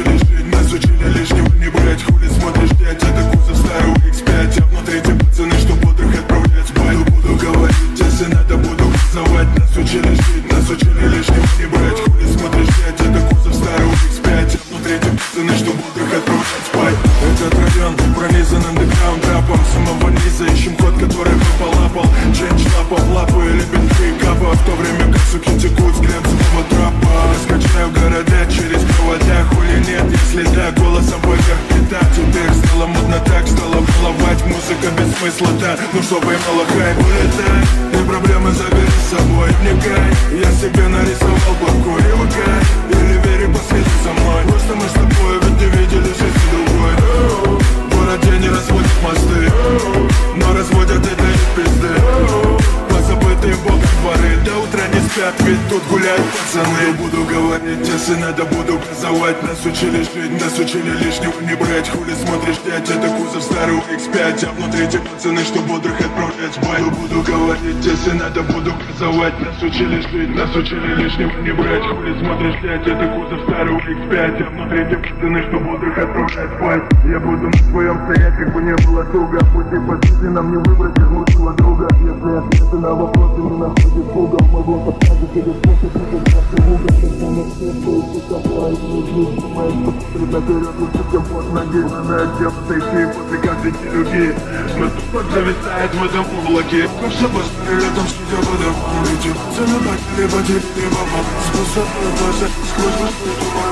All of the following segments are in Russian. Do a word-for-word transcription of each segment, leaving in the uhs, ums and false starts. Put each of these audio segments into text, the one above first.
учили жить, нас учили лишнего не брать. Хули смотришь, дядь, это кузов старого икс пять. А внутри те пацаны, что бодрых отправлять в бой. Буду говорить, если надо, буду газовать. Нас учили жить, нас учили лишнего не брать. Хули смотришь, дядь, это кузов старого икс пять. А внутри те пацаны, что бодрых отправлять спать. Этот район пронизан андеграунд рэпом. С самого низа ищем код, который бы полапал. Ченч лапа в лапу или бинты капа. В то время как суки текут с глянцевого трапа. Раскачаю города через провода. Хули нет, если да, голосом поверх плита. Теперь стало модно так, стало баловать. Музыка без смысла, да, ну что поймала хайп. Улетай, и проблемы забери с собой. Вникай, я себе нарисовал плохой. И выкай, или вери, последи за мной. Просто мы с тобой ведь не видели жизни другой. В городе не разводят мосты, но разводят это из пизды. Позабытые богом дворы, до утра не спят, ведь тут гуляют пацаны. Буду говорить, если надо, буду газовать. Нас учили жить, нас учили лишнего не брать. Хули смотришь, дядь, это кузов старого икс пять. А внутри те пацаны, что бодрых отправлять в бой. Буду говорить, если надо, буду газовать. Нас учили жить, нас учили лишнего не брать. Хули смотришь, дядь, это кузов старого икс пять. А внутри те пацаны, что бодрых отправлять в бой. Я буду на своем стоять, как бы не было туго. Пути по жизни нам не выбрать из лучшего друга. Если ответы на вопросы не находит угол, могу подсказать через способ, как каждый угол. Когда на все стоит, как правильно жизнь. Моя смотрит наперед, лучше, чем под ноги. На отдел стейки после каждой телюги. Мы тупо зависает в этом облаке. Как собственно летом сидя по домам. Эти пацаны батили, батили, баба. Способны глаза сквозь мосты туман.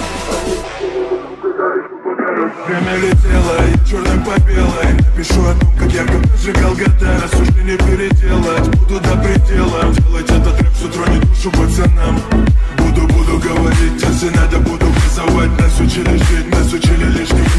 Время летело, и черным по белой. Напишу о том, как ярко прожигал года. Нас уже не переделать, буду до предела. Делать этот рэп, что тронет душу пацанам. Буду, буду говорить, если надо, буду газовать. Нас учили жить, нас учили лишнего